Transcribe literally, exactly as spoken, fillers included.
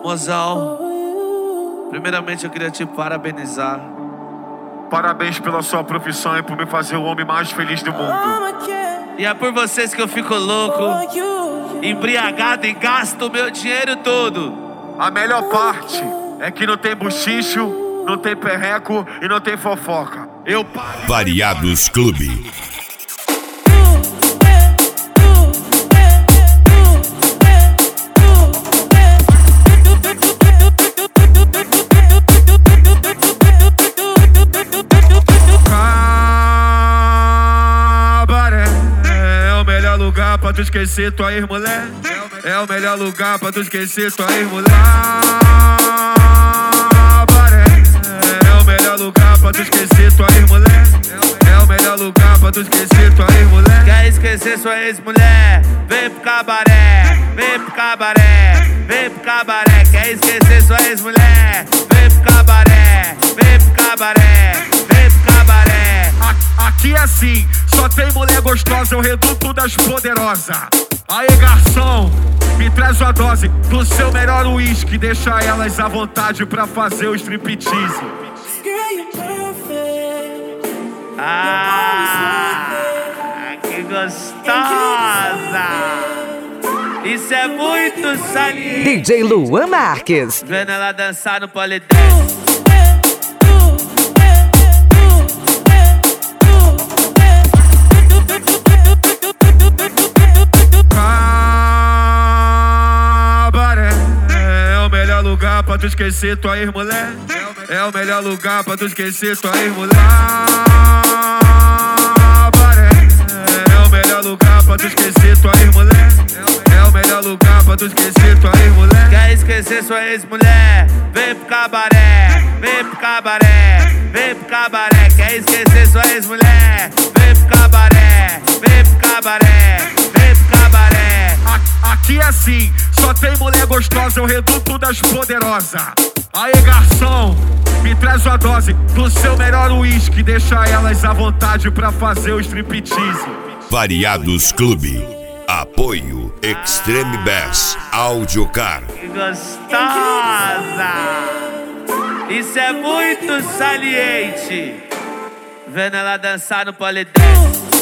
Mozão, primeiramente eu queria te parabenizar. Parabéns pela sua profissão e por me fazer o homem mais feliz do mundo. E é por vocês que eu fico louco, embriagado e gasto o meu dinheiro todo. A melhor parte é que não tem buchicho, não tem perreco e não tem fofoca. Eu pago. Variados Clube. Pra tu esquecer tua ex-mulher. É o melhor lugar pra tu esquecer tua ex-mulher. É o melhor lugar pra tu esquecer tua ex-mulher. É o melhor lugar pra tu esquecer tua ex-mulher. Quer esquecer sua ex-mulher? Vem pro cabaré, vem pro cabaré, vem pro cabaré. Quer esquecer sua ex-mulher? Vem pro cabaré, vem pro cabaré, vem pro cabaré. Aqui é assim, só tem mulher gostosa, é o reduto das poderosas. Aê, garçom, me traz uma dose do seu melhor uísque. Deixa elas à vontade pra fazer o striptease. Ah, que gostosa! Isso é muito saliente. D J Luan Marques. Vendo ela dançar no polidense. Pra tu esquecer tua ex-mulher. É o melhor lugar pra tu esquecer tua ex-mulher. É o melhor lugar pra tu esquecer tua ex-mulher. É o melhor lugar pra tu esquecer tua ex-mulher. Quer esquecer sua ex-mulher? Vem pro cabaré, vem pro cabaré, vem pro cabaré. Quer esquecer sua ex-mulher? Vem pro cabaré, vem pro cabaré, vem pro cabaré. Aqui é assim, só tem mulher gostosa, é o reduto das poderosas. Aê, garçom, me traz uma dose do seu melhor uísque. Deixa elas à vontade pra fazer o striptease. Variados Clube. Apoio Extreme Bass Audiocar. Que gostosa! Isso é muito saliente. Vendo ela dançar no polidense.